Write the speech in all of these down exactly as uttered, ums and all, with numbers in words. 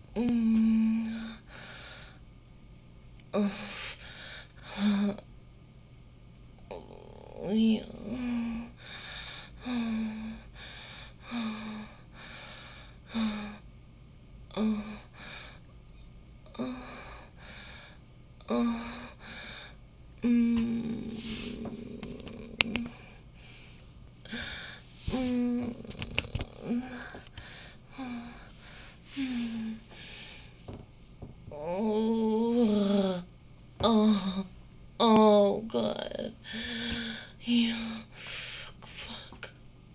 Mm. Oh, yeah. Mm. Mm. Oh, oh, oh, God. Yeah. Fuck.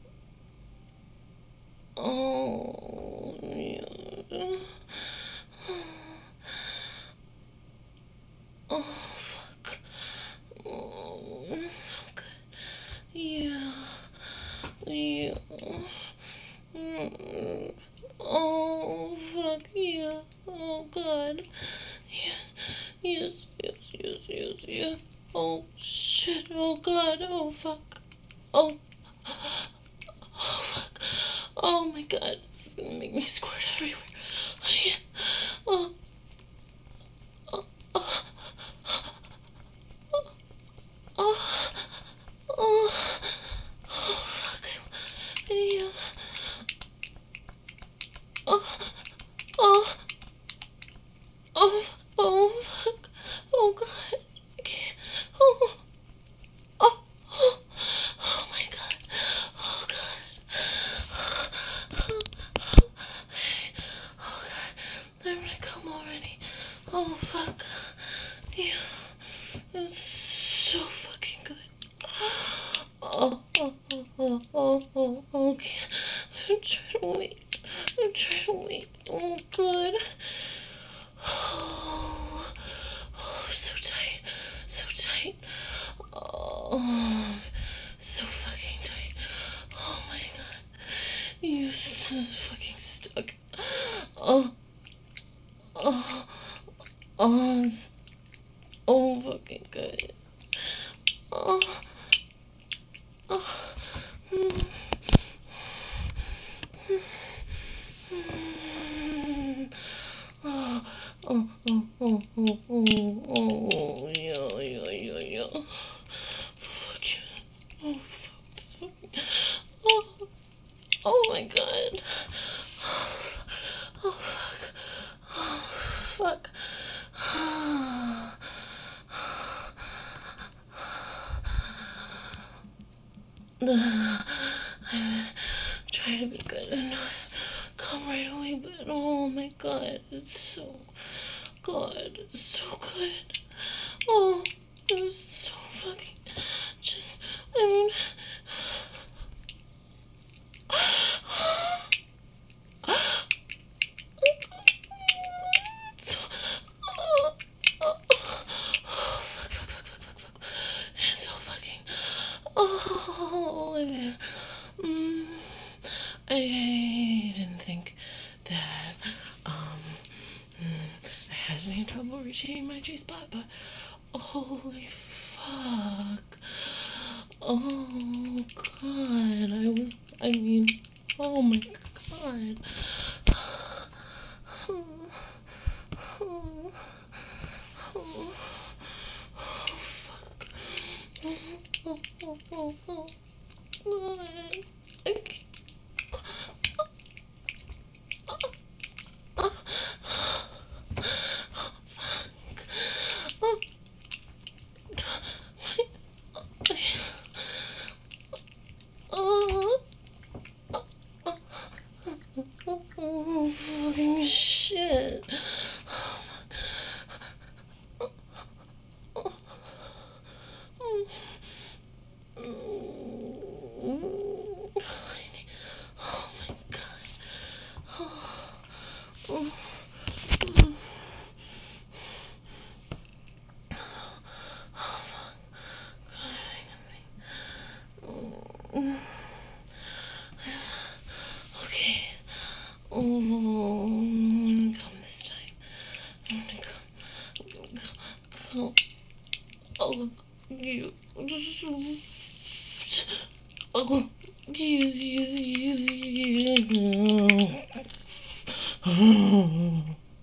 Oh, yeah. Oh, fuck. Oh, so good. Yeah. Yeah. Mm. Oh, fuck. Yeah. Oh, God. Yes. Yes, yes, yes, yes, yes. Oh, shit. Oh, God. Oh, fuck. Oh, oh, fuck. Oh, my God. This is gonna make me squirt everywhere. Oh, yeah. Oh, oh, oh, oh, oh, fuck. Yeah. Oh, oh, oh, oh, fuck. Oh, God. I can't. Oh, oh, oh, oh, my God. Oh, God. Oh, God. I'm gonna come already. Oh, fuck. Yeah. It's so fucking good. Oh, oh, oh, oh, oh, oh, okay. I'm trying to wait. I'm trying to wait. Oh, good. Oh, oh, so tight. So tight. Oh, so fucking tight. Oh my God. You just fucking stuck. Oh, oh, oh, it's oh fucking good. Oh, oh, mm, mm. Oh, oh, oh, oh, oh, oh, oh, yeah, yeah, yeah, yeah. Fuck you. Oh, fuck this fucking. Oh, oh my God. Oh, fuck. Oh, fuck. Try to be good and not come right away, but oh my God, it's so good. It's so good. Oh, it's so fucking. Just, I mean. So, oh, oh, oh, fuck, fuck, fuck, fuck, fuck, fuck. It's so fucking. Oh, yeah. Mm, I didn't think that um mm, I had any trouble reaching my G spot, but holy fuck! Oh God, I was. I mean, oh my God. Oh, oh, oh, fuck. Oh, oh, oh, oh, God. I can't. Oh, oh, oh, oh, fucking shit. Oh my God. Okay. Oh, I'm gonna come this time. I'm gonna come. Come. Oh, you. Oh, yes, yes, yes, yes.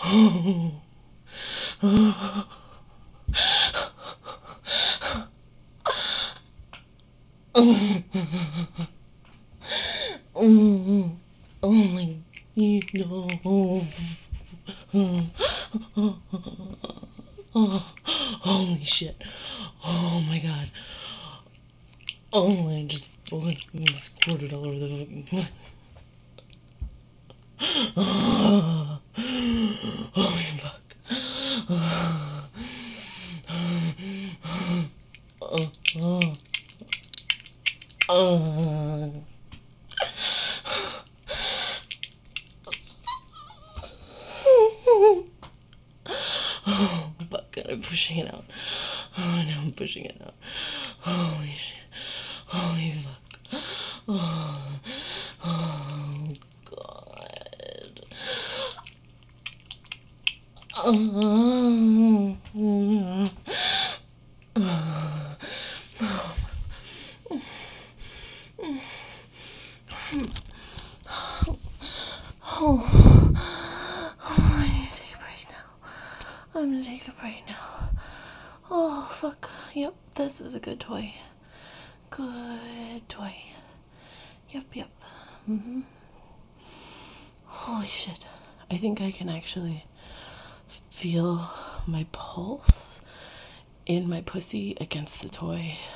Oh, only you know. Oh, holy shit. Oh my god. Oh, I just fucking squirted all over the fucking. Holy fuck. Uh, uh. Oh, fuck, I'm pushing it out. Oh, now I'm pushing it out. Holy shit. Holy fuck. Oh, oh god. Oh, oh, I need to take a break now. I'm gonna take a break now. Oh, fuck. Yep, this is a good toy. Good toy. Yep, yep. Mm-hmm. Holy shit. I think I can actually feel my pulse in my pussy against the toy.